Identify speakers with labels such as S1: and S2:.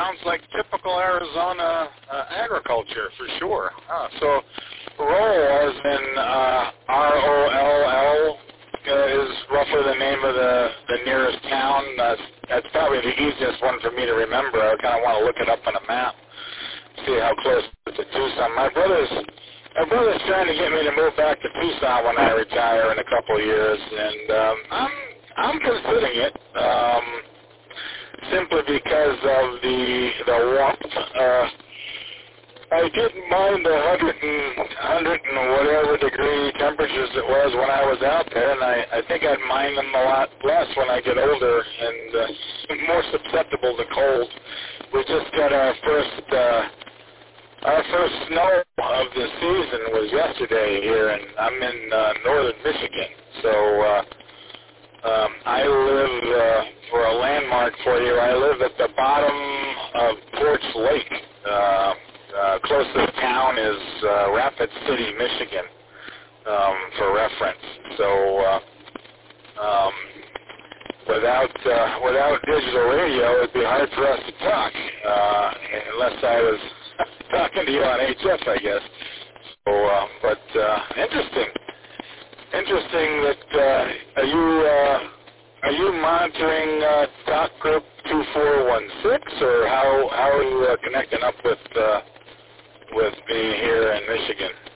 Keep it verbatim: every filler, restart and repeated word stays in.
S1: sounds like typical Arizona uh, agriculture for sure. Uh, so Roll, as in uh, R O L L, uh, is roughly the name of the, the nearest town. That's, that's probably the easiest one for me to remember. I kind of want to look it up on a map, see how close it is to Tucson. My brother's my brother's trying to get me to move back to Tucson when I retire in a couple of years, and um, I'm I'm considering it. Um, simply because of the the warmth. Uh, I didn't mind the hundred and hundred and whatever degree temperatures it was when I was out there, and I, I think I'd mind them a lot less when I get older and uh, more susceptible to cold. We just got our first uh, our first snow of the season was yesterday here, and I'm in uh, northern Michigan, so. Uh, Um, I live, uh, for a landmark for you, I live at the bottom of Porch Lake. Uh, uh, closest town is uh, Rapid City, Michigan, um, for reference. So uh, um, without uh, without digital radio, it'd be hard for us to talk, uh, unless I was talking to you on H F, I guess. So, uh, but uh, interesting. Interesting that uh, are you uh, are you monitoring uh, Talk Group two four one six, or how how are you uh, connecting up with uh, with me here in Michigan?